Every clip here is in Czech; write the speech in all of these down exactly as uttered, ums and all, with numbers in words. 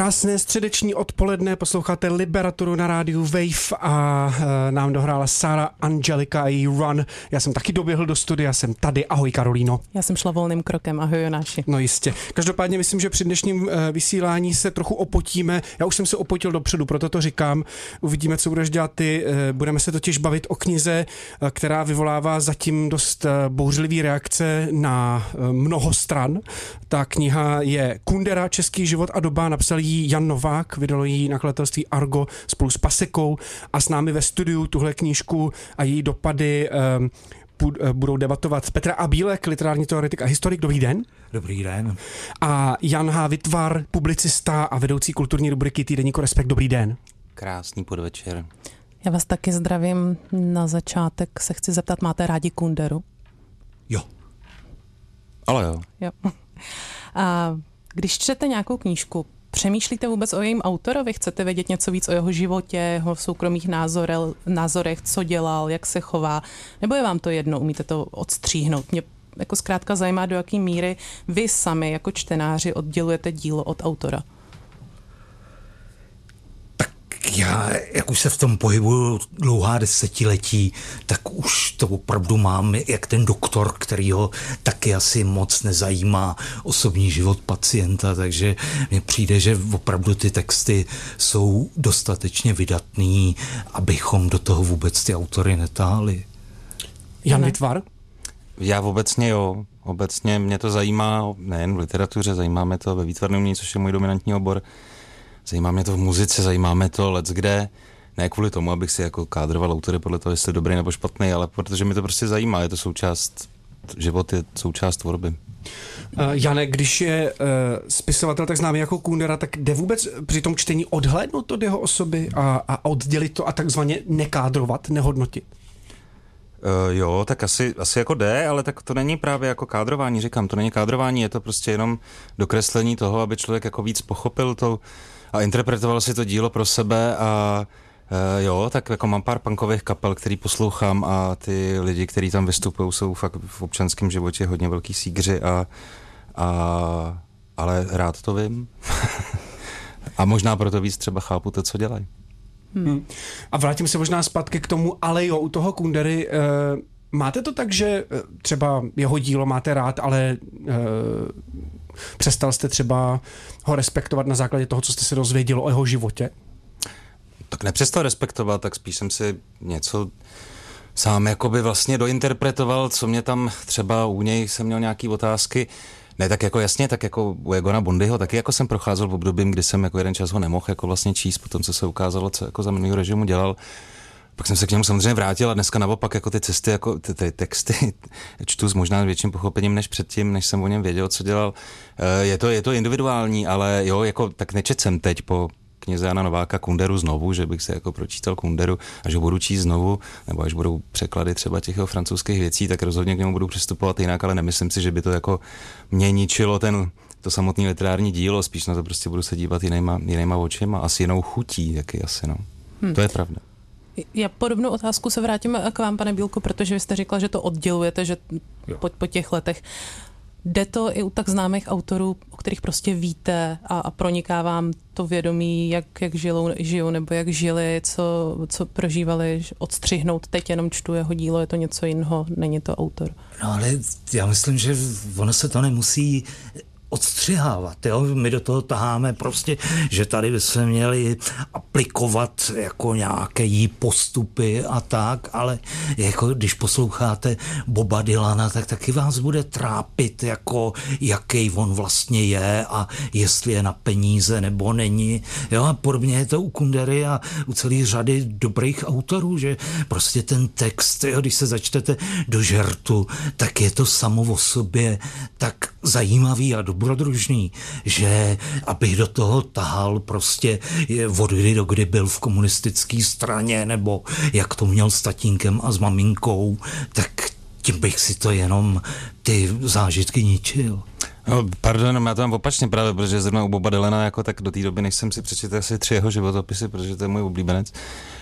Krásné středeční odpoledne, posloucháte Liberaturu na rádiu Wave a e, nám dohrála Sara Angelika a její Run. Já jsem taky doběhl do studia, jsem tady. Ahoj Karolíno. Já jsem šla volným krokem, ahoj Jonáši. No jistě. Každopádně myslím, že při dnešním e, vysílání se trochu opotíme. Já už jsem se opotil dopředu, proto to říkám. Uvidíme, co budeš dělat ty. E, budeme se totiž bavit o knize, e, která vyvolává zatím dost e, bouřlivý reakce na e, mnoho stran. Ta kniha je Kundera, Český život a doba, napsal ji Jan Novák, vydalo ji nakladatelství Argo spolu s Pasekou a s námi ve studiu tuhle knížku a její dopady um, budou debatovat Petr A. Bílek, literární teoretik a historik. Dobrý den. Dobrý den. A Jan H. Vytvar, publicista a vedoucí kulturní rubriky týdeníku Respekt. Dobrý den. Krásný podvečer. Já vás taky zdravím. Na začátek se chci zeptat, máte rádi Kunderu? Jo. Ale jo. Jo. A když čtete nějakou knížku, přemýšlíte vůbec o jejím autorovi? Chcete vědět něco víc o jeho životě, jeho soukromých názorech, názorech, co dělal, jak se chová? Nebo je vám to jedno, umíte to odstříhnout? Mě jako zkrátka zajímá, do jaký míry vy sami jako čtenáři oddělujete dílo od autora. Já, jak už se v tom pohybuju dlouhá desetiletí, tak už to opravdu mám jak ten doktor, který ho taky asi moc nezajímá osobní život pacienta, takže mně přijde, že opravdu ty texty jsou dostatečně vydatný, abychom do toho vůbec ty autory netáhli. Jan Vytvar? Já obecně jo. Obecně mě to zajímá nejen v literatuře, zajímá mě to ve výtvarném umění, což je můj dominantní obor. Zajímá mě to v muzice, zajímá mě to leckde, ne kvůli tomu, abych si jako kádroval autory podle toho, jestli je dobrý nebo špatný, ale protože mě to prostě zajímá, je to součást, život je součást tvorby. Uh, Jane, když je uh, spisovatel tak známý jako Kundera, tak jde vůbec při tom čtení odhlédnout od jeho osoby a, a oddělit to a takzvaně nekádrovat, nehodnotit? Uh, jo, tak asi, asi jako jde, ale tak to není právě jako kádrování, říkám, to není kádrování, je to prostě jenom dokreslení toho, aby člověk jako víc pochopil to a interpretoval si to dílo pro sebe a uh, jo, tak jako mám pár punkových kapel, který poslouchám a ty lidi, kteří tam vystupují, jsou fakt v občanském životě hodně velký sígři a, a ale rád to vím a možná proto víc třeba chápu to, co dělají. Hmm. A vrátím se možná zpátky k tomu, ale jo, u toho Kundery, e, máte to tak, že třeba jeho dílo máte rád, ale e, přestal jste třeba ho respektovat na základě toho, co jste se dozvěděl o jeho životě? Tak nepřestal respektovat, tak spíš jsem si něco sám jakoby vlastně dointerpretoval, co mě tam třeba u něj jsem měl nějaký otázky. Ne, tak jako jasně, tak jako u Egona Bondyho, taky jako jsem procházel v obdobím, kdy jsem jako jeden čas ho nemohl jako vlastně číst, potom co se ukázalo, co jako za minulého režimu dělal. Pak jsem se k němu samozřejmě vrátil a dneska naopak jako ty cesty, jako ty, ty texty čtu s možná větším pochopením než předtím, než jsem o něm věděl, co dělal. Je to, je to individuální, ale jo, jako tak nečet jsem teď po knize Jana Nováka Kunderu znovu, že bych se jako pročítal Kunderu a že budu číst znovu, nebo až budou překlady třeba těch jeho francouzských věcí, tak rozhodně k němu budu přistupovat jinak, ale nemyslím si, že by to jako mě ničilo ten, to samotné literární dílo, spíš na to prostě budu se dívat jinýma, jinýma očima, asi jinou chutí, taky asi, no. Hmm. To je pravda. Já podobnou otázku se vrátím k vám, pane Bílku, protože vy jste říkal, že to oddělujete, že po, po těch letech. Jde to i u tak známých autorů, o kterých prostě víte a, a proniká vám to vědomí, jak, jak žijou, žijou nebo jak žili, co, co prožívali, odstřihnout. Teď jenom čtu jeho dílo, je to něco jiného, není to autor. No ale já myslím, že ono se to nemusí odstřihávat, jo? My do toho taháme prostě, že tady bychom měli aplikovat jako nějaké jí postupy a tak, ale jako když posloucháte Boba Dylana, tak taky vás bude trápit, jako jaký on vlastně je a jestli je na peníze nebo není. Jo? A podobně je to u Kundery a u celé řady dobrých autorů, že prostě ten text, jo, když se začtete do žertu, tak je to samo o sobě tak zajímavý a dobrodružný, že abych do toho tahal prostě od kdy do kdy byl v komunistické straně, nebo jak to měl s tatínkem a s maminkou, tak tím bych si to jenom ty zážitky ničil. No, pardon, já to mám opačně právě, protože zrovna u Boba Dylana jako tak do té doby, než jsem si přečetl asi tři jeho životopisy, protože to je můj oblíbenec,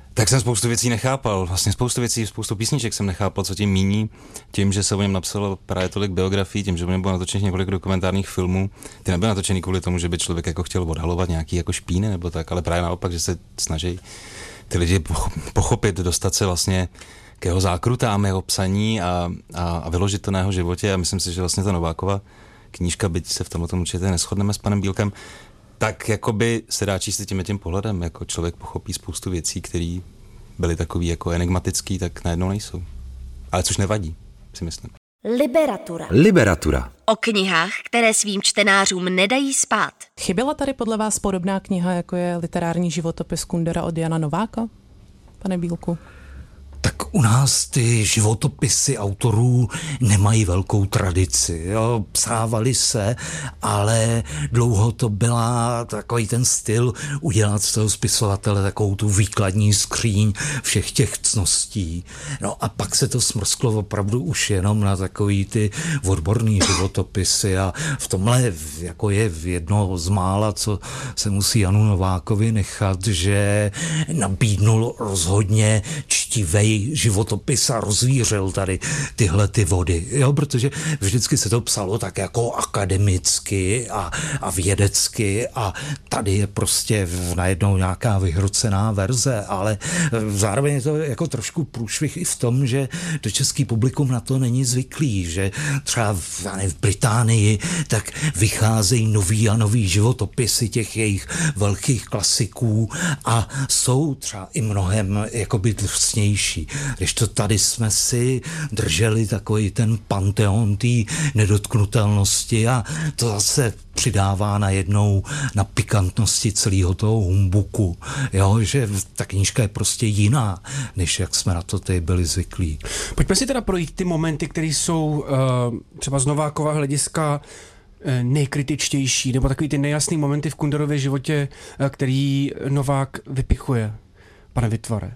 Tak jsem spoustu věcí nechápal, vlastně spoustu věcí, spoustu písniček jsem nechápal, co tím míní, tím, že se o něm napsalo právě tolik biografií, tím, že o něm bylo natočených několik dokumentárních filmů. Ty nebyly natočený kvůli tomu, že by člověk jako chtěl odhalovat nějaký jako špíny nebo tak, ale právě naopak, že se snaží ty lidi pochopit, dostat se vlastně k jeho zákrutám, jeho psaní a, a, a vyložit to na jeho životě a myslím si, že vlastně ta Novákova knížka, byť se v tomhle tomu určitě neshodneme s panem Bílkem, tak jakoby se dá číst tím tím pohledem, jako člověk pochopí spoustu věcí, které byly takový jako enigmatický, tak najednou nejsou. Ale což nevadí, si myslím. Liberatura. Liberatura. O knihách, které svým čtenářům nedají spát. Chyběla tady podle vás podobná kniha, jako je literární životopis Kundera od Jana Nováka, pane Bílku? Tak u nás ty životopisy autorů nemají velkou tradici. Jo? Psávali se, ale dlouho to byla takový ten styl udělat z toho spisovatele takovou tu výkladní skříň všech těch cností. No a pak se to smrsklo opravdu už jenom na takový ty odborný životopisy a v tomhle jako je jedno z mála, co se musí Janu Novákovi nechat, že nabídnul rozhodně čtivej životopis a rozvířil tady tyhle ty vody, jo, protože vždycky se to psalo tak jako akademicky a, a vědecky a tady je prostě najednou nějaká vyhrocená verze, ale zároveň je to jako trošku průšvih i v tom, že to český publikum na to není zvyklý, že třeba v, v Británii tak vycházejí nový a nový životopisy těch jejich velkých klasiků a jsou třeba i mnohem jakoby drsnější. Když to tady jsme si drželi takový ten panteon té nedotknutelnosti a to zase přidává najednou na pikantnosti celého toho humbuku. Jo, že ta knížka je prostě jiná, než jak jsme na to tady byli zvyklí. Pojďme si teda projít ty momenty, které jsou uh, třeba z Novákova hlediska nejkritičtější, nebo takový ty nejasný momenty v Kunderově životě, který Novák vypichuje, pane Vitvare.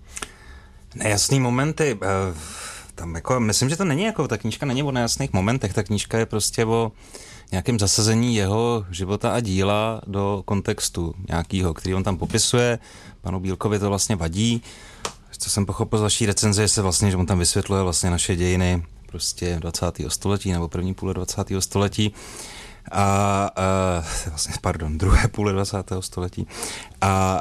Nejasný momenty, tam jako, myslím, že to není jako, ta knížka není o nejasných momentech, ta knížka je prostě o nějakém zasazení jeho života a díla do kontextu nějakého, který on tam popisuje. Panu Bílkovi to vlastně vadí. Co jsem pochopil z vaší recenze, je se vlastně, že on tam vysvětluje vlastně naše dějiny prostě dvacátého století nebo první půle dvacátého století. A, a vlastně, pardon, druhé půle dvacátého století. A, a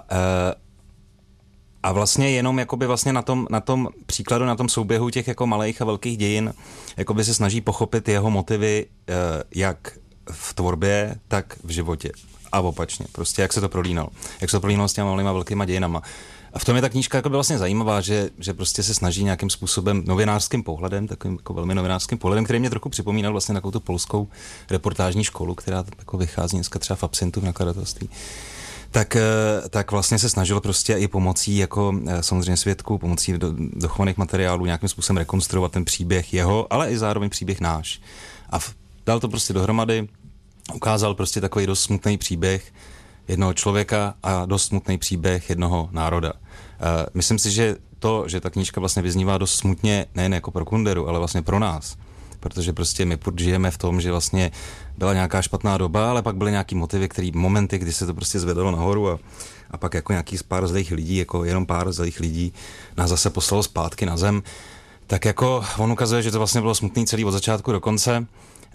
A vlastně jenom jakoby vlastně na tom, na tom příkladu, na tom souběhu těch jako malých a velkých dějin, jakoby se snaží pochopit jeho motivy jak v tvorbě, tak v životě. A opačně, prostě jak se to prolínalo. Jak se to prolínalo s těma malýma velkýma dějinama. A v tom je ta knížka jako vlastně zajímavá, že, že prostě se snaží nějakým způsobem novinářským pohledem, takovým jako velmi novinářským pohledem, který mě trochu připomínal vlastně takovou tu polskou reportážní školu, která jako vychází dneska třeba v Absintu v nakladatelství. Tak, tak vlastně se snažil prostě i pomocí jako samozřejmě svědků, pomocí do, dochovaných materiálů nějakým způsobem rekonstruovat ten příběh jeho, ale i zároveň příběh náš. A v, dal to prostě dohromady, ukázal prostě takový dost smutný příběh jednoho člověka a dost smutný příběh jednoho národa. Uh, myslím si, že to, že ta knížka vlastně vyznívá dost smutně, nejen jako pro Kunderu, ale vlastně pro nás. Protože prostě my žijeme v tom, že vlastně byla nějaká špatná doba, ale pak byly nějaký motivy, který momenty, kdy se to prostě zvedalo nahoru a, a pak jako nějaký pár zlých lidí, jako jenom pár zlých lidí nás zase poslalo zpátky na zem. Tak jako on ukazuje, že to vlastně bylo smutný celý od začátku do konce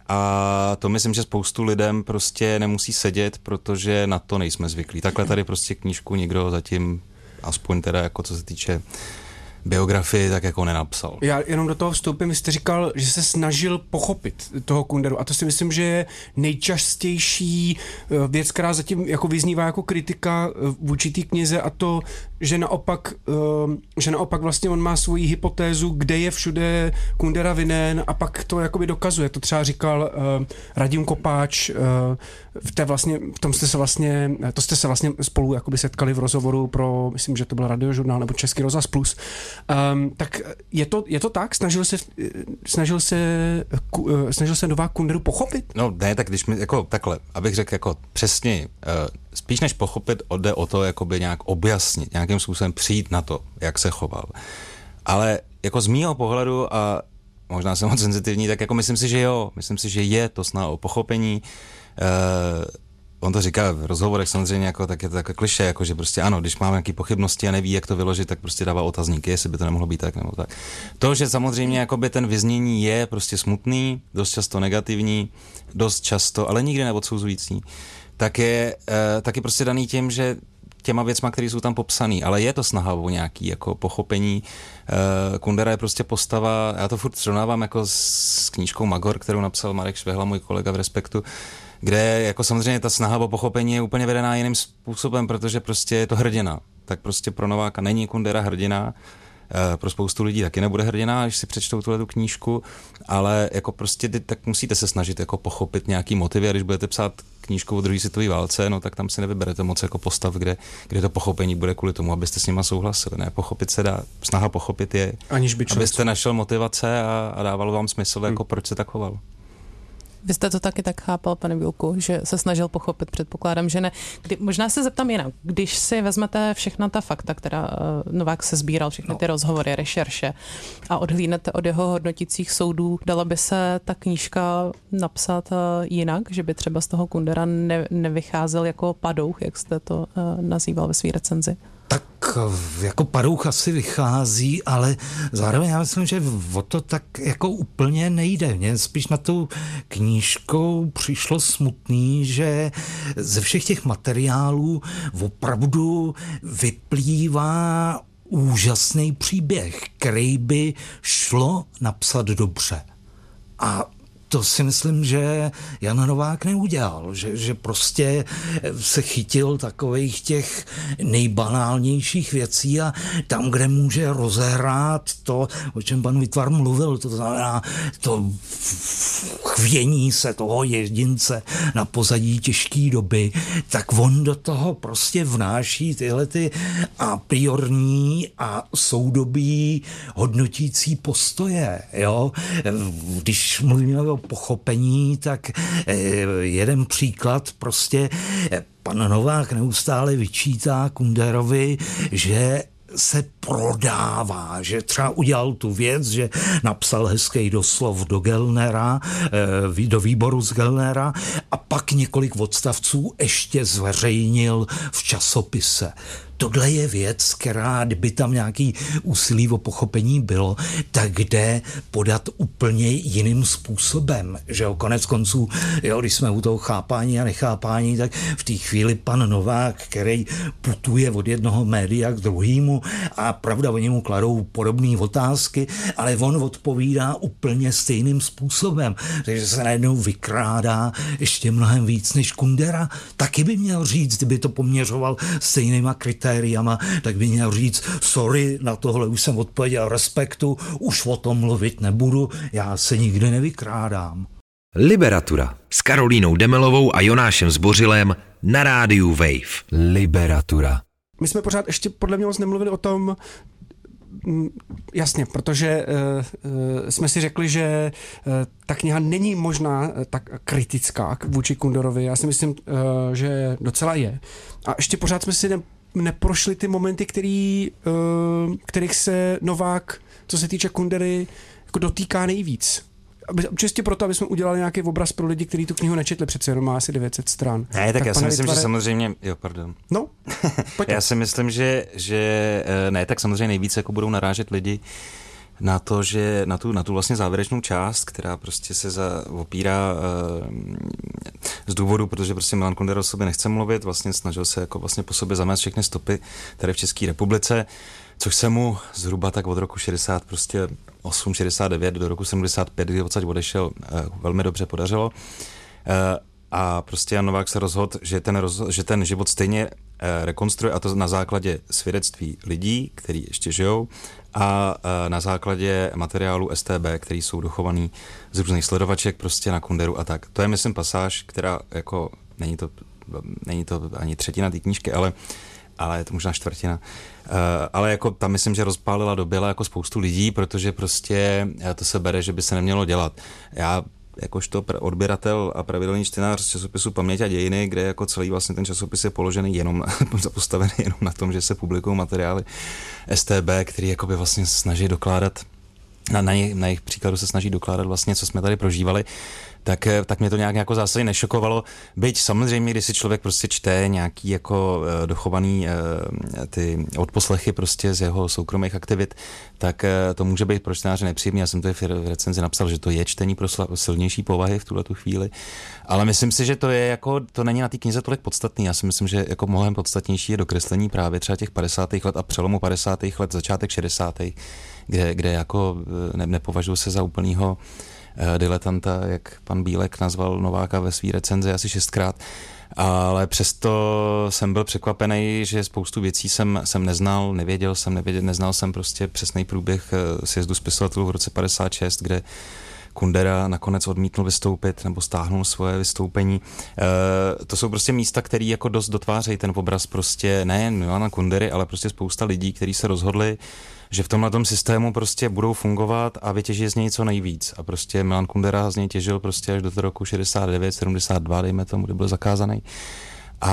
a to myslím, že spoustu lidem prostě nemusí sedět, protože na to nejsme zvyklí. Takhle tady prostě knížku nikdo zatím, aspoň teda jako co se týče biografii, tak jako nenapsal. Já jenom do toho vstoupím, vy jste říkal, že se snažil pochopit toho Kunderu a to si myslím, že je nejčastější věc, která zatím jako vyznívá jako kritika vůči té knize a to, že naopak, že naopak vlastně on má svoji hypotézu, kde je všude Kundera vinen a pak to jakoby dokazuje. To třeba říkal Radim Kopáč, v té vlastně, v tom jste se vlastně, to jste se vlastně spolu jakoby setkali v rozhovoru pro, myslím, že to byl Radiožurnál nebo Český rozhlas Plus. Um, tak je to, je to tak? Snažil se, snažil se, ku, snažil se Novák Kunderu pochopit? No ne, tak když mi, jako takhle, abych řekl jako přesně, uh, spíš než pochopit, jde o to jakoby nějak objasnit, nějakým způsobem přijít na to, jak se choval. Ale jako z mýho pohledu a možná jsem moc senzitivní, tak jako myslím si, že jo, myslím si, že je to snaha o pochopení. Uh, on to říká v rozhovorech samozřejmě, jako, tak je to takové klišé, jako, že prostě ano, když má nějaké pochybnosti a neví, jak to vyložit, tak prostě dává otazníky, jestli by to nemohlo být tak nebo tak. To, že samozřejmě jakoby ten vyznění je prostě smutný, dost často negativní, dost často, ale nikdy neodsouzující, tak je, uh, tak je prostě daný tím, že těma věcma, které jsou tam popsaný, ale je to snaha o nějaký jako pochopení. Uh, Kundera je prostě postava, já to furt srovnávám jako s knížkou Magor, kterou napsal Marek Švehla, můj kolega v Respektu, kde jako samozřejmě ta snaha o pochopení je úplně vedená jiným způsobem, protože prostě je to hrdina. Tak prostě pro Nováka není Kundera hrdina, pro spoustu lidí taky nebude hrdina, když si přečtou tuhletu knížku, ale jako prostě tak musíte se snažit jako pochopit nějaký motivy a když budete psát knížku o druhé světové válce, no tak tam si nevyberete moc jako postav, kde, kde to pochopení bude kvůli tomu, abyste s nima souhlasili. Ne, pochopit se dá, snaha pochopit je, aniž by abyste našel motivace a, a dávalo vám smysl, hmm. jako proč se tak choval. Vy jste to taky tak chápal, pane Bílku, že se snažil pochopit, předpokládám, že ne. Kdy, možná se zeptám jinak. Když si vezmete všechna ta fakta, která uh, Novák se sbíral, všechny ty rozhovory, rešerše a odhlídnete od jeho hodnotících soudů, dala by se ta knížka napsat uh, jinak, že by třeba z toho Kundera ne, nevycházel jako padouch, jak jste to uh, nazýval ve své recenzi? Tak jako padouch asi vychází, ale zároveň já myslím, že o to tak jako úplně nejde. Mně spíš na tou knížkou přišlo smutný, že ze všech těch materiálů opravdu vyplývá úžasný příběh, který by šlo napsat dobře. A to si myslím, že Jan Novák neudělal, že, že prostě se chytil takových těch nejbanálnějších věcí a tam, kde může rozehrát to, o čem pan Výtvar mluvil, to znamená to chvění se toho jedince na pozadí těžké doby, tak on do toho prostě vnáší tyhle ty a priorní a soudobí hodnotící postoje. Jo? Když mluvíme o pochopení, tak jeden příklad prostě pan Novák neustále vyčítá Kunderovi, že se prodává, že třeba udělal tu věc, že napsal hezký doslov do Gellnera, do výboru z Gellnera a pak několik odstavců ještě zveřejnil v časopise. Tohle je věc, která, kdyby tam nějaký úsilí o pochopení bylo, tak jde podat úplně jiným způsobem. Že jo, konec konců, jo, když jsme u toho chápání a nechápání, tak v té chvíli pan Novák, který putuje od jednoho média k druhému a pravda, oni mu kladou podobné otázky, ale on odpovídá úplně stejným způsobem. Takže se najednou vykrádá ještě mnohem víc než Kundera. Taky by měl říct, kdyby to poměřoval stejnýma kritériama, tak by měl říct, sorry, na tohle už jsem odpověděl, Respektu, už o tom mluvit nebudu, já se nikdy nevykrádám. Liberatura s Karolínou Demelovou a Jonášem Zbořilem na rádiu Wave. Liberatura. My jsme pořád ještě podle mě moc nemluvili o tom, jasně, protože uh, uh, jsme si řekli, že uh, ta kniha není možná uh, tak kritická vůči Kunderovi. Já si myslím, uh, že docela je. A ještě pořád jsme si ne, neprošli ty momenty, který, uh, kterých se Novák, co se týče Kundery, jako dotýká nejvíc. Čistě proto, aby jsme udělali nějaký obraz pro lidi, kteří tu knihu nečetli, přece jenom má asi devět set stran. Ne, tak, tak já si myslím, Vytvare... že samozřejmě, jo, pardon. No, já si myslím, že, že ne, tak samozřejmě nejvíce jako budou narážet lidi na to, že na tu, na tu vlastně závěrečnou část, která prostě se za, opírá uh, z důvodu, protože prostě Milan Kundera o sobě nechce mluvit, vlastně snažil se jako vlastně po sobě zamést všechny stopy tady v České republice, což se mu zhruba tak od roku šedesát prostě osm šedesát devět do roku sedmdesát pět, kdy odsaď odešel, uh, velmi dobře podařilo. Uh, a prostě Jan Novák se rozhodl, že ten, roz, že ten život stejně uh, rekonstruuje, a to na základě svědectví lidí, kteří ještě žijou, a uh, na základě materiálu S T B, který jsou dochovaný z různých sledovaček prostě na Kunderu a tak. To je, myslím, pasáž, která jako, není to, není to ani třetina té knížky, ale ale je to možná čtvrtina. Uh, ale jako tam myslím, že rozpálila do byla jako spoustu lidí, protože prostě to se bere, že by se nemělo dělat. Já jakožto odběratel a pravidelný čtenář z časopisu Paměť a dějiny, kde jako celý vlastně ten časopis je položený jenom, postavený jenom na tom, že se publikují materiály S T B, který jakoby vlastně snaží dokládat na, na, jejich, na jejich příkladu se snaží dokládat vlastně, co jsme tady prožívali, tak, tak mě to nějak jako zásadně nešokovalo. Byť samozřejmě, když si člověk prostě čte nějaký jako dochovaný ty odposlechy prostě z jeho soukromých aktivit, tak to může být pro čtenáře nepříjemný. Já jsem to v recenzi napsal, že to je čtení pro silnější povahy v tuhle tu chvíli. Ale myslím si, že to je jako, to není na té knize tolik podstatný. Já si myslím, že jako mnohem podstatnější je dokreslení právě třeba těch padesátých let a přelomu padesátých let, začátek šedesátých kde, kde jako ne, nepovažuji se za úplnýho diletanta, jak pan Bílek nazval Nováka ve své recenzi asi šestkrát, ale přesto jsem byl překvapený, že spoustu věcí jsem, jsem neznal, nevěděl jsem, nevěděl, neznal jsem prostě přesný průběh sjezdu spisovatelů v roce padesát šest, kde Kundera nakonec odmítl vystoupit nebo stáhnul svoje vystoupení. E, to jsou prostě místa, které jako dost dotvářejí ten obraz prostě nejen Milana Kundery, ale prostě spousta lidí, kteří se rozhodli, že v tomhle systému prostě budou fungovat a vytěží z něj co nejvíc. A prostě Milan Kundera z něj těžil prostě až do toho roku šedesát devět, sedmdesát dva, dejme tomu, kdy byl zakázaný. A,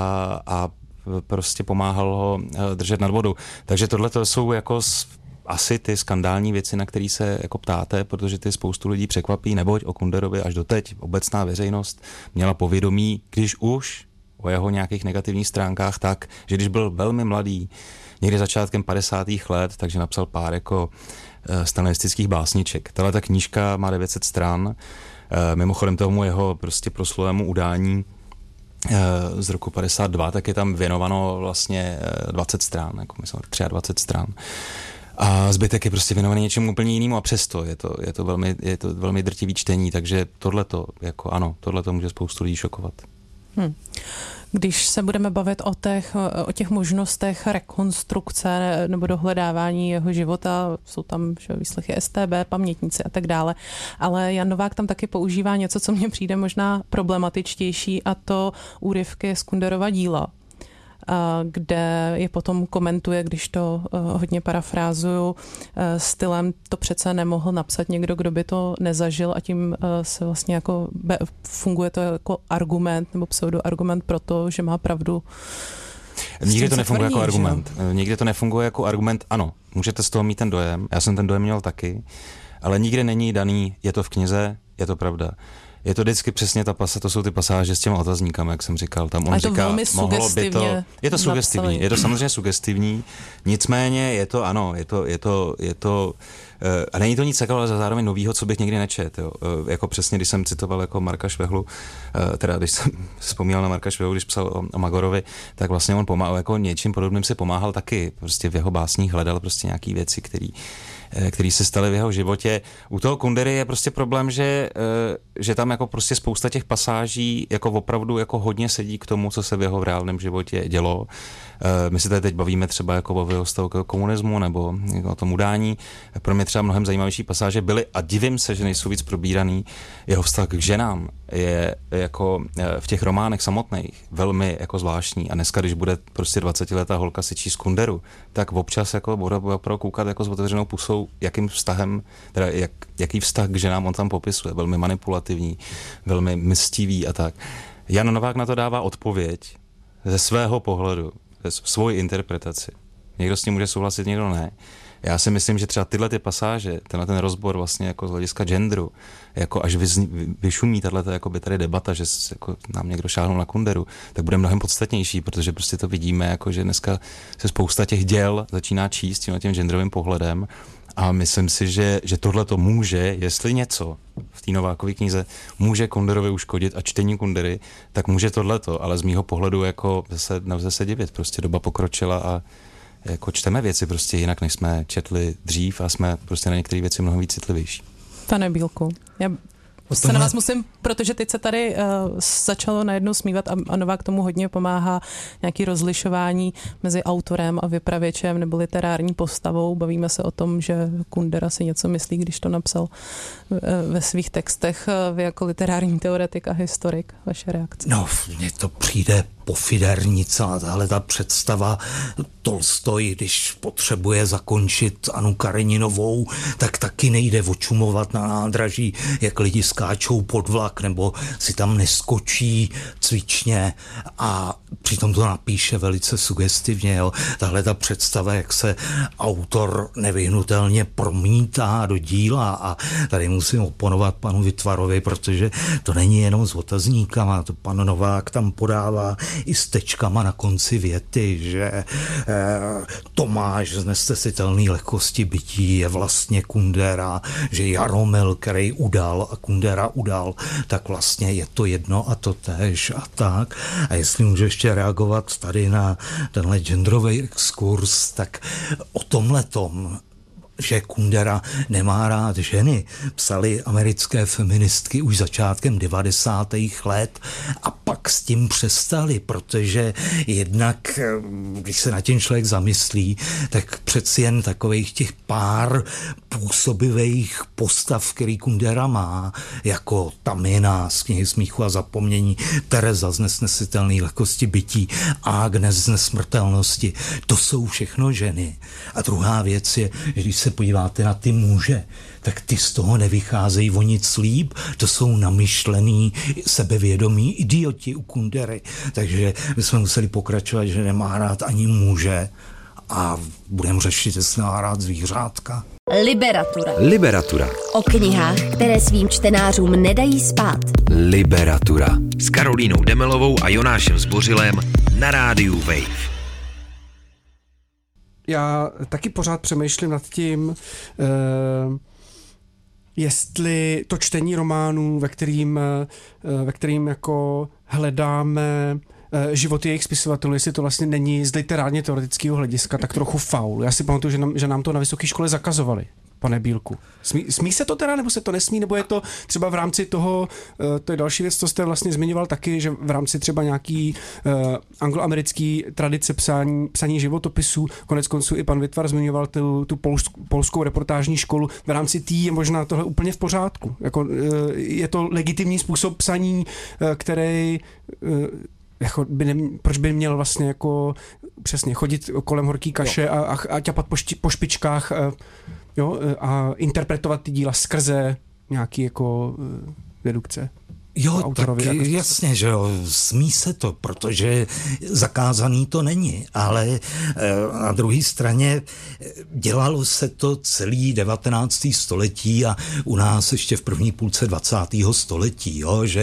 a prostě pomáhal ho držet nad vodou. Takže tohle to jsou jako asi ty skandální věci, na které se jako ptáte, protože ty spoustu lidí překvapí, neboť o Kunderovi až doteď obecná veřejnost měla povědomí, když už o jeho nějakých negativních stránkách, tak, že když byl velmi mladý, někdy začátkem padesátých let, takže napsal pár jako e, stalinistických básniček. Tahle ta knížka má devět set stran, e, mimochodem tomu jeho prostě proslovému udání e, z roku padesát dva, tak je tam věnováno vlastně dvacet stran, jako myslím, dvacet tři stran. A zbytek je prostě věnovaný něčemu úplně jinému a přesto je to, je to, velmi, je to velmi drtivý čtení, takže tohleto, jako ano, tohleto může spoustu lidí šokovat. Hmm. Když se budeme bavit o těch, o těch možnostech rekonstrukce nebo dohledávání jeho života, jsou tam že, výslechy S T B, pamětníci a tak dále, ale Jan Novák tam taky používá něco, co mně přijde možná problematičtější, a to úryvky z Kunderova díla, kde je potom komentuje, když to hodně parafrázuju, stylem to přece nemohl napsat někdo, kdo by to nezažil, a tím se vlastně jako funguje to jako argument nebo pseudoargument pro to, že má pravdu. Nikdy to nefunguje tvrdí, jako argument. Že? Nikdy to nefunguje jako argument, ano, můžete z toho mít ten dojem, já jsem ten dojem měl taky, ale nikdy není daný, je to v knize, je to pravda. Je to vždycky přesně ta pasa, to jsou ty pasáže s těma otazníkama, jak jsem říkal. Tam on a to říká, velmi mohlo by to. Je to sugestivní, napsali. Je to samozřejmě sugestivní, nicméně je to, ano, je to, je to, je to, uh, a není to nic jako, ale zároveň novýho, co bych nikdy nečet. Jo. Uh, jako přesně, když jsem citoval jako Marka Švehlu, uh, teda když jsem vzpomínal na Marka Švehlu, když psal o, o Magorovi, tak vlastně on pomáhal, jako něčím podobným si pomáhal taky. Prostě v jeho básních hledal prostě nějaký věci, které který se staly v jeho životě. U toho Kundery je prostě problém, že, že tam jako prostě spousta těch pasáží jako opravdu jako hodně sedí k tomu, co se v jeho reálném životě dělo. My se tady teď bavíme třeba jako o jeho vztahu k komunismu nebo o tom udání. Pro mě třeba mnohem zajímavější pasáže byly, a divím se, že nejsou víc probíraný, jeho vztah k ženám je jako v těch románech samotných velmi jako zvláštní, a dneska, když bude prostě dvacetiletá holka si číst Kunderu, tak občas jako bude opravdu koukat jako s otevřenou pusou, jakým vztahem, teda jak, jaký vztah k ženám on tam popisuje, velmi manipulativní, velmi mstivý a tak. Jan Novák na to dává odpověď ze svého pohledu, ze svoji interpretaci. Někdo s tím může souhlasit, někdo ne. Já si myslím, že třeba tyhle ty pasáže, tenhle ten rozbor vlastně jako z hlediska genderu, jako až vyzni, vyšumí tato jako by tady debata, že jako nám někdo šáhnul na Kunderu, tak bude mnohem podstatnější, protože prostě to vidíme, jako že dneska se spousta těch děl začíná číst tím, tím genderovým pohledem, a myslím si, že, že tohle to může, jestli něco v té Novákové knize může Kunderovi uškodit a čtení Kundery, tak může tohleto, ale z mýho pohledu jako zase nelze se divit, prostě doba pokročila a jako čteme věci prostě jinak, než jsme četli dřív, a jsme prostě na některé věci mnohem víc citlivější. Pane Bílku, já se na vás musím, protože teď se tady uh, začalo najednou smívat a, a Novák tomu hodně pomáhá, nějaký rozlišování mezi autorem a vypravěčem nebo literární postavou. Bavíme se o tom, že Kundera si něco myslí, když to napsal uh, ve svých textech. Uh, vy jako literární teoretik a historik, vaše reakce? No, mně to přijde pofiderní celá tahle ta představa. Tolstoj, když potřebuje zakončit Annu Kareninovou, tak taky nejde očumovat na nádraží, jak lidi skáčou pod vlak, nebo si tam neskočí cvičně, a přitom to napíše velice sugestivně. Jo. Tahle ta představa, jak se autor nevyhnutelně promítá do díla, a tady musím oponovat panu Vytvarovi, protože to není jenom s otazníkama, to pan Novák tam podává i s tečkama na konci věty, že eh, Tomáš z nesnesitelné lehkosti bytí je vlastně Kundera, že Jaromil, který udal a Kundera udal, tak vlastně je to jedno a to též a tak. A jestli můžu ještě reagovat tady na tenhle genderový exkurs, tak o tomhletom, že Kundera nemá rád ženy, psali americké feministky už začátkem devadesátých let a pak s tím přestali, protože jednak, když se na tím člověk zamyslí, tak přeci jen takových těch pár působivých postav, který Kundera má, jako Tamina z Knihy smíchu a zapomnění, Tereza z nesnesitelné lehkosti bytí, Agnes z nesmrtelnosti, to jsou všechno ženy. A druhá věc je, že když se podíváte na ty muže, tak ty z toho nevycházejí o nic líp, to jsou namyšlený, sebevědomí idioti u Kundery. Takže bychom museli pokračovat, že nemá rád ani muže a budeme řešit, jestli má rád zvířátka. Liberatura. Liberatura. O knihách, které svým čtenářům nedají spát. Liberatura. S Karolínou Demelovou a Jonášem Zbořilem na rádiu Wave. Já taky pořád přemýšlím nad tím, uh, jestli to čtení románů, ve kterým, uh, ve kterým jako hledáme uh, životy jejich spisovatelů, jestli to vlastně není z literárně teoretického hlediska tak trochu faul. Já si pamatuju, že nám, že nám to na vysoké škole zakazovali. Pane Bílku. Smí, smí se to teda, nebo se to nesmí, nebo je to třeba v rámci toho, uh, to je další věc, co jste vlastně zmiňoval taky, že v rámci třeba nějaký uh, angloamerický tradice psání, psaní životopisů, konec konců i pan Vytvar zmiňoval tu, tu polskou, polskou reportážní školu, v rámci tý je možná tohle úplně v pořádku. Jako, uh, je to legitimní způsob psaní, uh, který uh, jako by ne, proč by měl vlastně jako přesně chodit kolem horký kaše a, a, a ťapat po, šti, po špičkách, uh, jo, a interpretovat ty díla skrze nějaký jako dedukce. Jo, tak jasně, že jo, smí se to, protože zakázaný to není, ale na druhé straně dělalo se to celý devatenáctého století a u nás ještě v první půlce dvacátého století, jo, že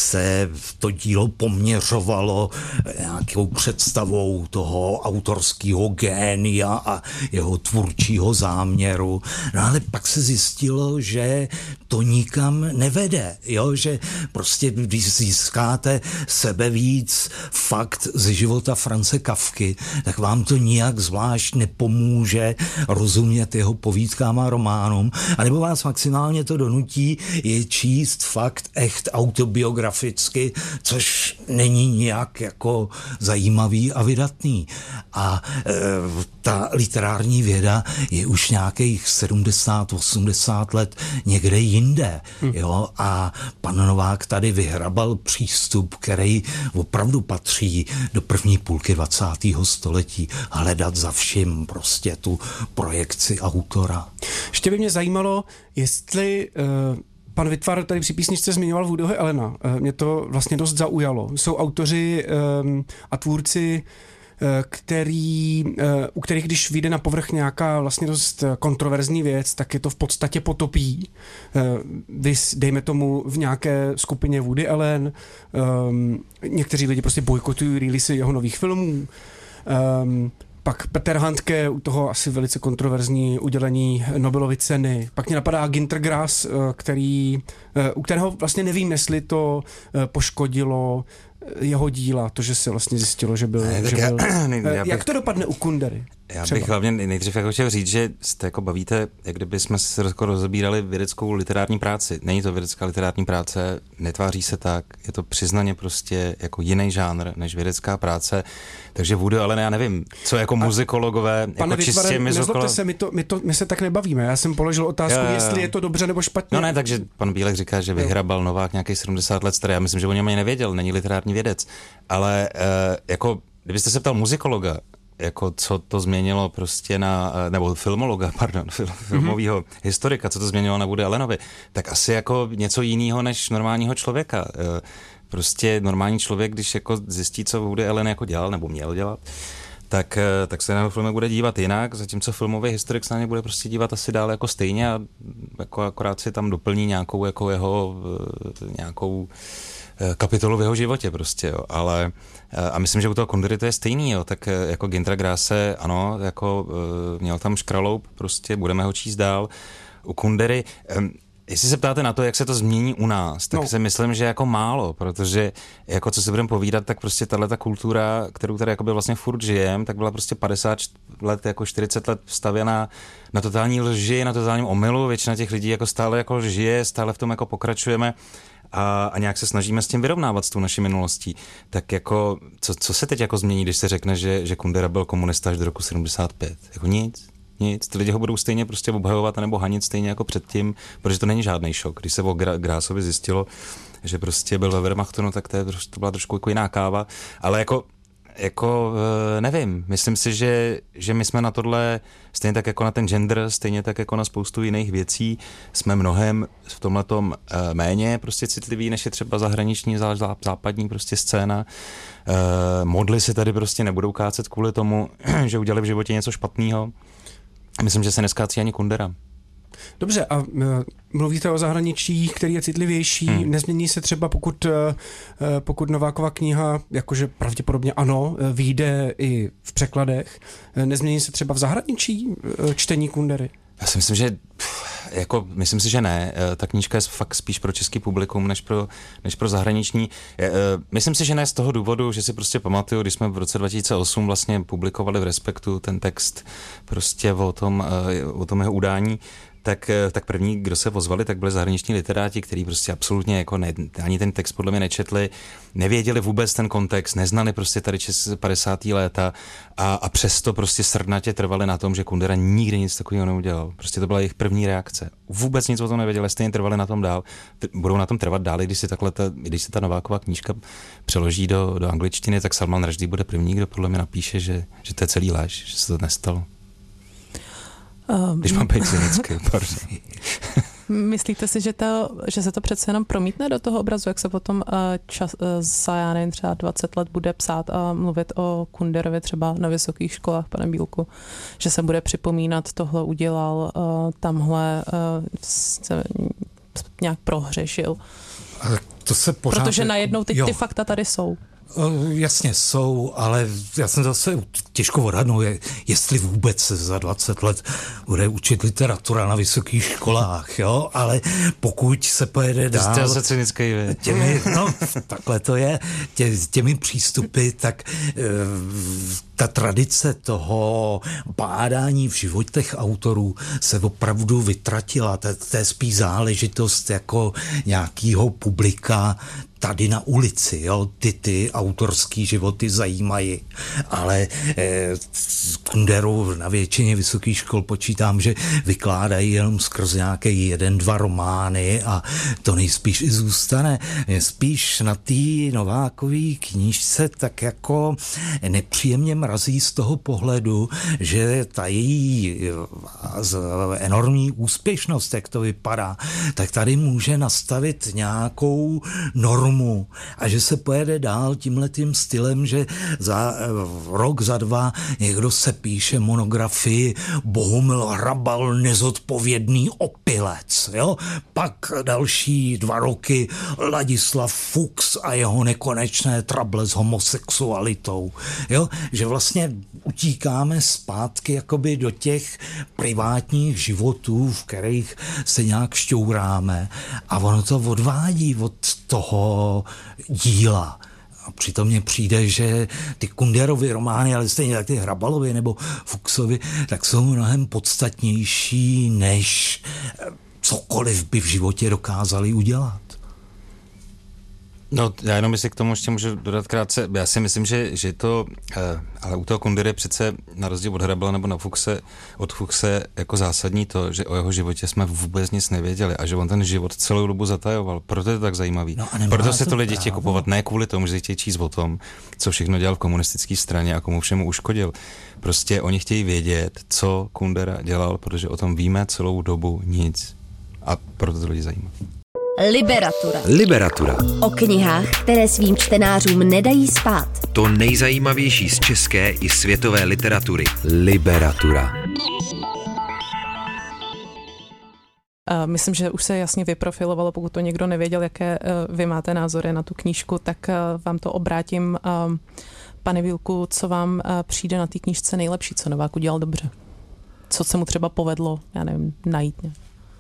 se to dílo poměřovalo nějakou představou toho autorského génia a jeho tvůrčího záměru, no ale pak se zjistilo, že to nikam nevede, jo, že prostě, když získáte sebevíc fakt ze života Franze Kafky, tak vám to nijak zvlášť nepomůže rozumět jeho povídkám a románům, anebo vás maximálně to donutí je číst fakt echt autobiograficky, což není nijak jako zajímavý a vydatný. A e, ta literární věda je už nějakých sedmdesát osmdesát let někde jinde. Hmm. Jo? A pan Novák tady vyhrabal přístup, který opravdu patří do první půlky dvacátého století. Hledat za vším prostě tu projekci autora. Ještě by mě zajímalo, jestli uh, pan Vytvar tady při písničce zmiňoval Woodyho Allena. Uh, mě to vlastně dost zaujalo. Jsou autoři um, a tvůrci, který, u kterých, když vyjde na povrch nějaká vlastně dost kontroverzní věc, tak je to v podstatě potopí. Vys, dejme tomu v nějaké skupině Woody Allen, um, někteří lidi prostě bojkotují releasy jeho nových filmů. Um, pak Peter Handke, u toho asi velice kontroverzní udělení Nobelovy ceny. Pak mě napadá Günter Grass, který, u kterého vlastně nevím, jestli to poškodilo jeho díla, to, že se vlastně zjistilo, že byl... Ne, že já, byl ne, já bych, jak to dopadne u Kundery? Já třeba. bych hlavně nejdřív jako chtěl říct, že jste jako bavíte, jak kdyby jsme se rozebírali vědeckou literární práci. Není to vědecká literární práce, netváří se tak, je to přiznaně prostě jako jiný žánr než vědecká práce. Takže Woody Allen, já nevím, co jako a muzikologové, jako čistě nezlobte se, my, to, my, to, my se tak nebavíme. Já jsem položil otázku, jo, jestli je to dobře nebo špatně. No ne, takže pan Bílek říká, že vyhrabal Novák nějakých sedmdesát let starý. Já myslím, že o něm ani nevěděl, není literární vědec, ale uh, jako, kdybyste se ptal muzikologa, jako co to změnilo prostě na, nebo filmologa, pardon, fil, filmového mm-hmm. historika, co to změnilo na Woody Allenovi, tak asi jako něco jiného než normálního člověka. Prostě normální člověk, když jako zjistí, co Woody Allen jako dělal, nebo měl dělat, tak, tak se na filmy bude dívat jinak, zatímco filmový historik se na ně bude prostě dívat asi dál jako stejně a jako akorát si tam doplní nějakou jako jeho nějakou kapitolu v jeho životě prostě, jo. Ale a myslím, že u toho Kundery to je stejný, jo. Tak jako Günthera Grasse, ano, jako měl tam škraloup, prostě budeme ho číst dál. U Kundery, jestli se ptáte na to, jak se to změní u nás, tak no. si myslím, že jako málo, protože jako co si budeme povídat, tak prostě tahle ta kultura, kterou tady jako by vlastně furt žijem, tak byla prostě padesát let, jako čtyřicet let stavěná na totální lži, na totálním omylu, většina těch lidí jako stále jako žije, stále v tom jako pokračujeme a, a nějak se snažíme s tím vyrovnávat s tou naší minulostí. Tak jako, co, co se teď jako změní, když se řekne, že, že Kundera byl komunista až do roku sedmdesát pět? Jako nic. Nic, ty lidi ho budou stejně prostě obhajovat nebo hanit stejně jako předtím, protože to není žádný šok. Když se o Grassovi zjistilo, že prostě byl ve Wehrmachtu, no, tak to, je, to byla trošku jako jiná káva, ale jako, jako nevím, myslím si, že, že my jsme na tohle, stejně tak jako na ten gender, stejně tak jako na spoustu jiných věcí, jsme mnohem v tomhletom méně prostě citliví, než je třeba zahraniční, západní prostě scéna. Modly se tady prostě nebudou kácet kvůli tomu, že udělali v životě něco špatného. Myslím, že se neskácí ani Kundera. Dobře, a mluvíte o zahraničí, který je citlivější, hmm. nezmění se třeba, pokud, pokud Novákova kniha, jakože pravděpodobně ano, vyjde i v překladech, nezmění se třeba v zahraničí čtení Kundery? Já si myslím, že jako, myslím si, že ne. Ta knížka je fakt spíš pro český publikum, než pro, než pro zahraniční. Myslím si, že ne z toho důvodu, že si prostě pamatuju, když jsme v roce dva tisíce osm vlastně publikovali v Respektu ten text prostě o tom, o tom jeho udání, tak, tak první, kdo se ozvali, tak byli zahraniční literáti, kteří prostě absolutně jako ne, ani ten text podle mě nečetli, nevěděli vůbec ten kontext, neznali prostě tady padesátá léta a, a přesto prostě srdnatě trvali na tom, že Kundera nikdy nic takového neudělal. Prostě to byla jejich první reakce. Vůbec nic o tom nevěděli, stejně trvali na tom dál. Budou na tom trvat dál, když si takhle ta, když se ta Nováková knížka přeloží do, do angličtiny, tak Salman Rushdie bude první, kdo podle mě napíše, že, že to je celý lež, že se to nestalo. Um, Když mám být cynický, pardon. Myslíte si, že, to, že se to přece jenom promítne do toho obrazu, jak se potom čas, za, já nevím, třeba dvacet let bude psát a mluvit o Kunderovi třeba na vysokých školách, pane Bílku, že se bude připomínat, tohle udělal, tamhle se nějak prohřešil. To se pořád... Protože najednou ty, ty fakta tady jsou. Jasně jsou, ale já jsem zase těžko odhadnout, jestli vůbec se za dvacet let bude učit literatura na vysokých školách, jo, ale pokud se pojede dál... Jste zase cynický, těmi, no, takhle to je, tě, těmi přístupy, tak e, ta tradice toho bádání v životech autorů se opravdu vytratila, to, to je spíš záležitost jako nějakého publika tady na ulici, jo, ty ty autorský životy zajímají, ale eh, Kunderu na většině vysokých škol počítám, že vykládají jenom skrz nějaké jeden, dva romány a to nejspíš i zůstane. Spíš na té Novákové knížce tak jako nepříjemně mrazí z toho pohledu, že ta její enormní úspěšnost, jak to vypadá, tak tady může nastavit nějakou normu a že se pojede dál tímhletým stylem, že za rok, za dva někdo se píše monografii Bohumil Hrabal, nezodpovědný opilec. Jo? Pak další dva roky Ladislav Fuchs a jeho nekonečné trable s homosexualitou. Jo? Že vlastně utíkáme zpátky jakoby do těch privátních životů, v kterých se nějak šťouráme a ono to odvádí od toho díla. A přitom mně přijde, že ty Kunderovy romány, ale stejně tak ty Hrabalovi nebo Fuchsovi, tak jsou mnohem podstatnější, než cokoliv by v životě dokázali udělat. No, já jenom jestli k tomu ještě můžu dodat krátce. Já si myslím, že, že to, eh, ale u toho Kundery přece na rozdíl od Hrabala nebo na Fuchse, od Fuchse jako zásadní to, že o jeho životě jsme vůbec nic nevěděli a že on ten život celou dobu zatajoval. Proto je to tak zajímavý. No Proto se to lidi chtějí kupovat, ne kvůli tomu, že chtějí číst o tom, co všechno dělal v komunistické straně a komu všemu uškodil. Prostě oni chtějí vědět, co Kundera dělal, protože o tom víme celou dobu nic. A proto to lidi zajímá. Liberatura. Liberatura. O knihách, které svým čtenářům nedají spát. To nejzajímavější z české i světové literatury. Liberatura. Myslím, že už se jasně vyprofilovalo, pokud to někdo nevěděl, jaké vy máte názory na tu knížku, tak vám to obrátím. Pane Bílku, co vám přijde na té knížce nejlepší, co Novák udělal dobře? Co se mu třeba povedlo, já nevím, najít? Ne?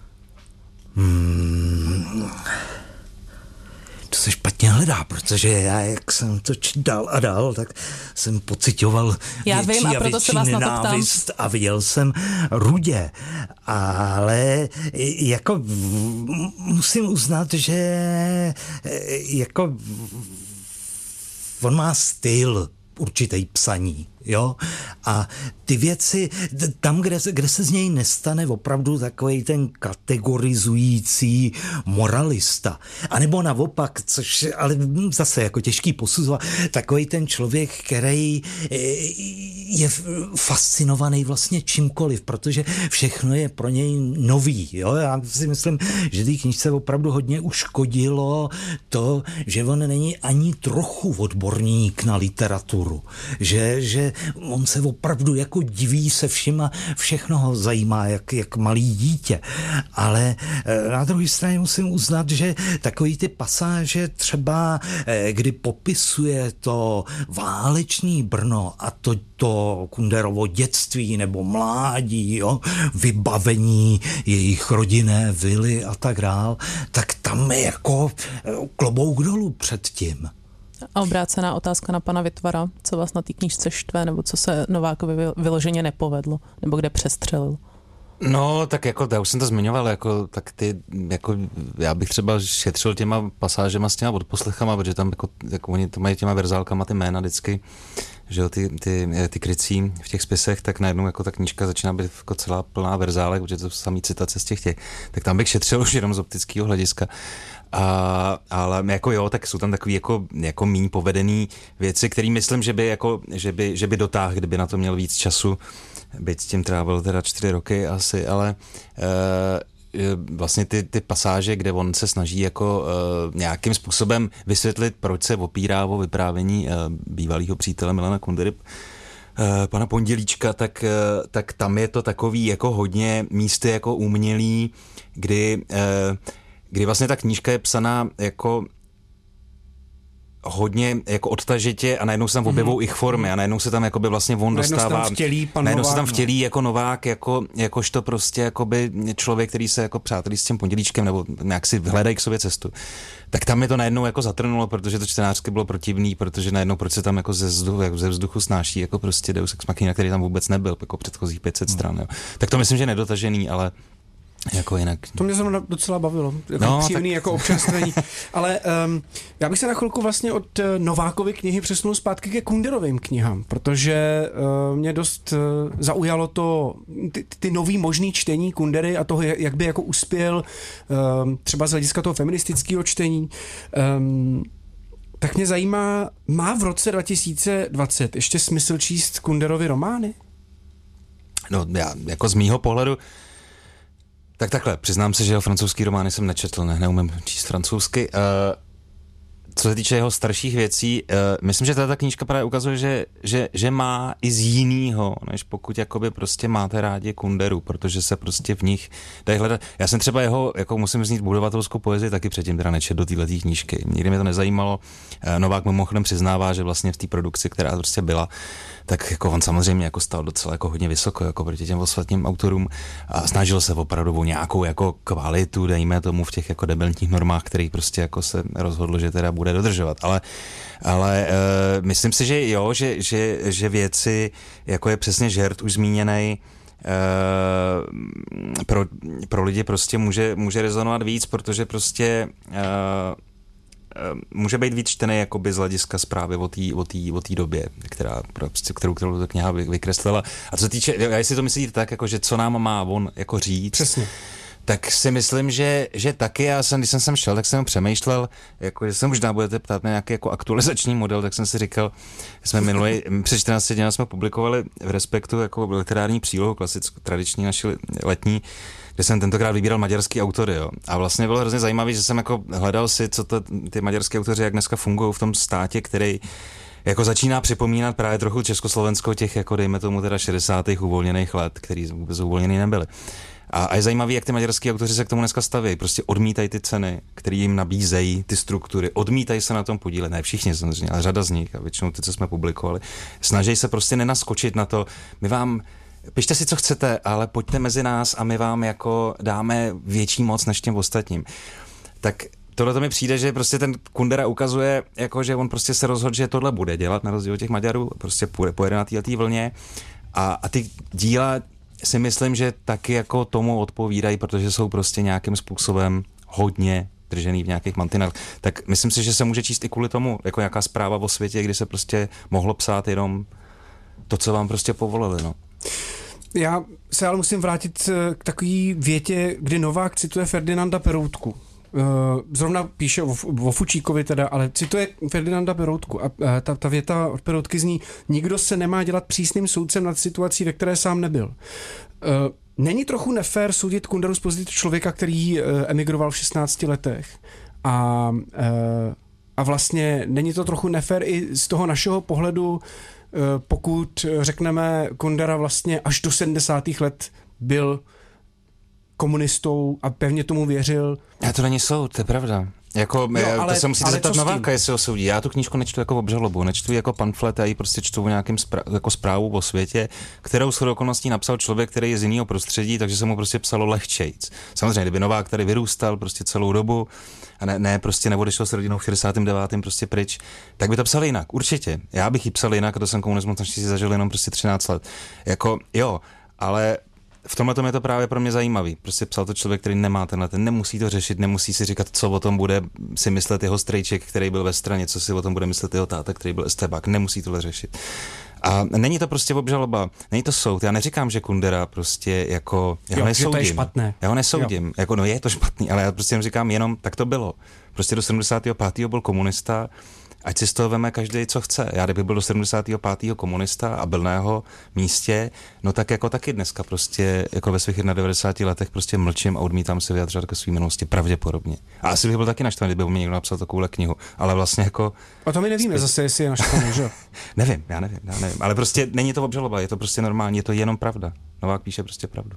Hmm. To se špatně hledá, protože já, jak jsem to dál a dál, tak jsem pocitoval já větší vím, a, a větší nenávist a viděl jsem Rudě. Ale jako musím uznat, že jako on má styl určitý psaní, jo, a ty věci, tam, kde, kde se z něj nestane opravdu takovej ten kategorizující moralista, anebo naopak, což ale zase jako těžký posuzovat, takovej ten člověk, který je fascinovaný vlastně čímkoliv, protože všechno je pro něj nový, jo, já si myslím, že té knížce opravdu hodně uškodilo to, že on není ani trochu odborník na literaturu, že, že on se opravdu jako diví se všima, všechno ho zajímá, jak, jak malý dítě. Ale na druhé straně musím uznat, že takový ty pasáže třeba, kdy popisuje to váleční Brno a to, to Kunderovo dětství nebo mládí, jo, vybavení jejich rodinné vily a tak dál, tak tam je jako klobouk dolů před tím. A obrácená otázka na pana Vitvara, co vás na té knížce štve, nebo co se Novákovi vyloženě nepovedlo, nebo kde přestřelil? No, tak jako, já už jsem to zmiňoval, jako, tak ty, jako, já bych třeba šetřil těma pasážema s těma odposlechama, protože tam jako, jako oni to mají těma verzálkama ty jména vždycky, že jo, ty, ty, ty krycí v těch spisech, tak najednou jako ta knížka začíná být jako celá plná verzálek, protože to jsou samý citace z těch těch. Tak tam bych šetřil už jenom z optického hlediska. A, ale jako jo, tak jsou tam takový jako, jako míň povedený věci, který myslím, že by, jako, že by, že by dotáhl, kdyby na to měl víc času, byť s tím trávil teda čtyři roky asi, ale e, vlastně ty, ty pasáže, kde on se snaží jako e, nějakým způsobem vysvětlit, proč se opírá o vyprávění e, bývalého přítele Milana Kundery, e, pana Pondělíčka, tak, e, tak tam je to takový jako hodně místy jako umělý, kdy e, kdy vlastně ta knížka je psaná jako hodně jako odtažitě a najednou se tam objevují mm. ich formy a najednou se tam jakoby vlastně on najednou dostává... Najednou se tam vtělí pan Najednou Novák, se tam vtělí jako Novák, jako, jakožto prostě jakoby člověk, který se jako přátelí s tím Pondělíčkem nebo nějak si hledají k sobě cestu. Tak tam je to najednou jako zatrnulo, protože to čtenářsky bylo protivný, protože najednou proč se tam jako ze vzduchu, jako ze vzduchu snáší jako prostě Deus Ex Machina, který tam vůbec nebyl, jako předchozích pět set mm. stran. Jo. Tak to myslím, že nedotažený, ale jako jinak. To mě zrovna docela bavilo. Jako no, příjemný tak... jako občerstvení. Ale um, já bych se na chvilku vlastně od uh, Novákovy knihy přesunul zpátky ke Kunderovým knihám, protože uh, mě dost uh, zaujalo to ty, ty nový možný čtení Kundery a toho, jak by jako uspěl um, třeba z hlediska toho feministického čtení. Um, tak mě zajímá, má v roce dva tisíce dvacet ještě smysl číst Kunderovy romány? No já jako z mýho pohledu tak takhle, přiznám se, že jeho francouzský romány jsem nečetl, ne, neumím číst francouzsky. Uh, co se týče jeho starších věcí, uh, myslím, že tato knížka právě ukazuje, že, že, že má i z jinýho, než pokud jakoby prostě máte rádi Kunderu, protože se prostě v nich dají hledat. Já jsem třeba jeho, jako musím znít, budovatelskou poezii taky předtím teda nečet do této knížky. Nikdy mě to nezajímalo. Uh, Novák mimochodem přiznává, že vlastně v té produkci, která prostě byla, tak jako on samozřejmě jako stál docela jako hodně vysoko jako proti těm ostatním autorům a snažil se opravdu o nějakou jako kvalitu, dejme tomu v těch jako debilních normách, který prostě jako se rozhodl, že teda bude dodržovat. Ale, ale uh, myslím si, že jo, že, že, že věci, jako je přesně Žert už zmíněnej, uh, pro, pro lidi prostě může, může rezonovat víc, protože prostě uh, může být víc čtený jakoby z hlediska zprávy o té o té o té době, která prostě, kterou, kterou ta kniha vykreslila. A co se týče, já si to myslíte tak, jako, že co nám má on jako říct. Přesně. Tak si myslím, že, že taky, já jsem, když jsem sem šel, tak jsem přemýšlel, jako, že se možná budete ptát na nějaký jako aktualizační model, tak jsem si říkal, jsme minulý, před čtrnácti dny jsme publikovali v Respektu jako literární přílohu, klasickou, tradiční naši letní, kde jsem tentokrát vybíral maďarský autory, jo. A vlastně bylo hrozně zajímavé, že jsem jako hledal si, co to, ty maďarské autoři, jak dneska fungují v tom státě, který jako začíná připomínat právě trochu Československo těch, jako dejme tomu teda šedesátých uvolněných let, který vůbec uvolněný nebyly. A, a je zajímavý, jak ty maďarský autoři se k tomu dneska staví. Prostě odmítají ty ceny, které jim nabízejí, ty struktury, odmítají se na tom podílet. Ne všichni samozřejmě, ale řada z nich, a většinou ty, co jsme publikovali, snaží se prostě nenaskočit na to. My vám, pište si, co chcete, ale pojďte mezi nás a my vám jako dáme větší moc než těm ostatním. Tak tohle to mi přijde, že prostě ten Kundera ukazuje, jako že on prostě se rozhodl, že tohle bude dělat, na rozdíl od těch Maďarů, prostě půjde, pojede na té vlně. A, a ty díla si myslím, že taky jako tomu odpovídají, protože jsou prostě nějakým způsobem hodně držený v nějakých mantinách. Tak myslím si, že se může číst i kvůli tomu, jako nějaká zpráva o světě, kdy se prostě mohlo psát jenom to, co vám prostě povolili, no. Já se ale musím vrátit k takové větě, kdy Novák cituje Ferdinanda Peroutku. Zrovna píše o, o Fučíkovi teda, ale cituje Ferdinanda Peroutku a ta, ta věta od Peroutky zní: nikdo se nemá dělat přísným soudcem nad situací, ve které sám nebyl. Není trochu nefér soudit Kunderu z pozice člověka, který emigroval v šestnácti letech a, a vlastně není to trochu nefér i z toho našeho pohledu, pokud řekneme, Kundera vlastně až do sedmdesátých let byl komunistou a pevně tomu věřil. Já to není soud, to je pravda. Jako, jo, ale, to se musíte zeptat Nováka, jestli ho soudí. Já tu knížku nečtu jako obžalobu, nečtu jako pamflet, já ji prostě čtu o nějakým zpráv, jako zprávu o světě, kterou shodou okolností napsal člověk, který je z jiného prostředí, takže se mu prostě psalo lehčejc. Samozřejmě, kdyby Novák tady vyrůstal prostě celou dobu a ne, ne prostě neodešel s rodinou v šedesátém devátém prostě pryč, tak by to psal jinak, určitě. Já bych ji psal jinak, a to jsem komunismus naštěstí zažil jenom prostě třináct let. Jako, jo, ale v tomhle tom je to právě pro mě zajímavý. Prostě psal to člověk, který nemá tenhle, ten nemusí to řešit, nemusí si říkat, co o tom bude si myslet jeho strejček, který byl ve straně, co si o tom bude myslet jeho táta, který byl estébák, nemusí tohle řešit. A není to prostě obžaloba, není to soud. Já neříkám, že Kundera prostě jako, já jo, ho nesoudím. To je špatné. Já ho nesoudím. Jo. Jako, no je to špatný, ale já prostě říkám jenom, tak to bylo. Prostě do sedmdesátého pátého byl komunista, ať si z toho veme každý, co chce. Já kdyby byl do sedmdesátého pátého komunista a byl na jeho místě, no tak jako taky dneska prostě jako ve svých devadesáti jednadvaceti letech prostě mlčím a odmítám se vyjadřovat ke svým minulosti pravděpodobně. A asi bych byl taky naštvaný, kdyby mi někdo napsal takovouhle knihu, ale vlastně jako... A to my nevíme zpět... zase, jestli je naštvaný, že? Nevím, já nevím, já nevím, ale prostě není to obžaloba, je to prostě normální, je to jenom pravda. Novák píše prostě pravdu.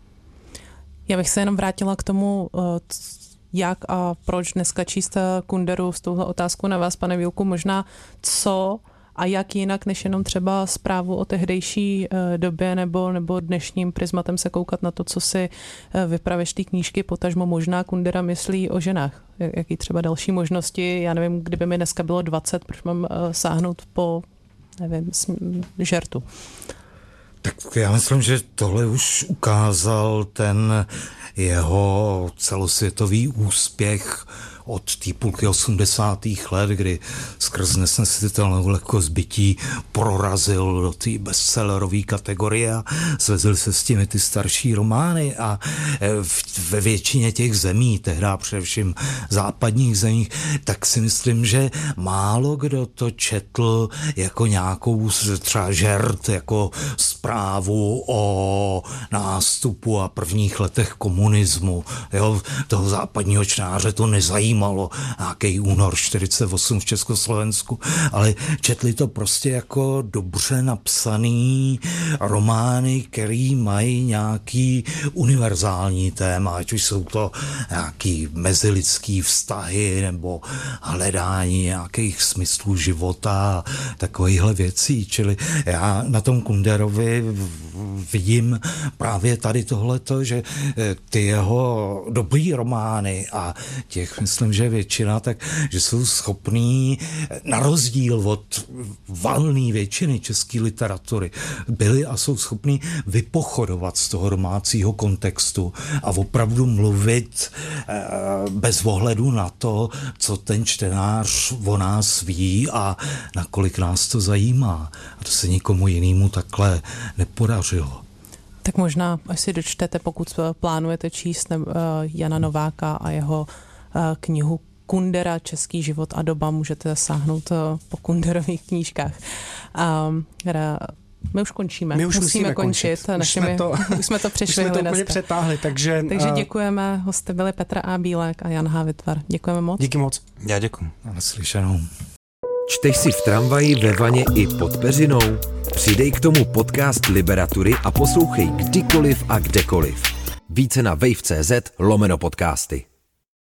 Já bych se jenom vrátila k tomu, jak a proč dneska číst Kunderu s touhle otázkou na vás, pane Bílku, možná co a jak jinak, než jenom třeba zprávu o tehdejší době nebo, nebo dnešním prismatem se koukat na to, co si vypravěš té knížky, potažmo možná Kundera myslí o ženách. Jaký třeba další možnosti, já nevím, kdyby mi dneska bylo dvacet, proč mám sáhnout po, nevím, žertu. Tak já myslím, že tohle už ukázal ten jeho celosvětový úspěch od té půlky osmdesátých let, kdy skrz nesnesitelnou lehkozbytí prorazil do té bestsellerové kategorie a svezl se s těmi ty starší romány a ve většině těch zemí, tehdy především západních zemích, tak si myslím, že málo kdo to četl jako nějakou třeba žert, jako zprávu o nástupu a prvních letech komunismu. Jo, toho západního čtenáře to nezajímalo. Malo nějaký únor čtyřicet osm v Československu, ale četli to prostě jako dobře napsaný romány, který mají nějaký univerzální téma, ať už jsou to nějaký mezilidský vztahy nebo hledání nějakých smyslů života, takovýchhle věcí. Čili já na tom Kunderovi vidím právě tady tohleto, že ty jeho dobrý romány a těch, myslím, myslím, že většina, tak že jsou schopní, na rozdíl od valné většiny české literatury, byli a jsou schopní vypochodovat z toho domácího kontextu a opravdu mluvit eh, bez ohledu na to, co ten čtenář o nás ví a nakolik nás to zajímá. A to se nikomu jinému takhle nepodařilo. Tak možná, až si dočtete, pokud plánujete číst uh, Jana Nováka a jeho uh, knihu Kundera, Český život a doba, můžete sáhnout uh, po Kunderových knížkách. Um, My už končíme. My už musíme, musíme končit. končit. Našimi, už jsme to, už jsme to přešli. Už jsme to úplně přetáhli, takže... Takže děkujeme. Hosty byli Petr A. Bílek a Jan H. Vytvar. Děkujeme moc. Díky moc. Já děkuji. Naslyšenou. Čteš si v tramvaji, ve vaně i pod peřinou? Přidej k tomu podcast Liberatury a poslouchej kdykoliv a kdekoliv. Více na wave tečka cz lomeno podcasty.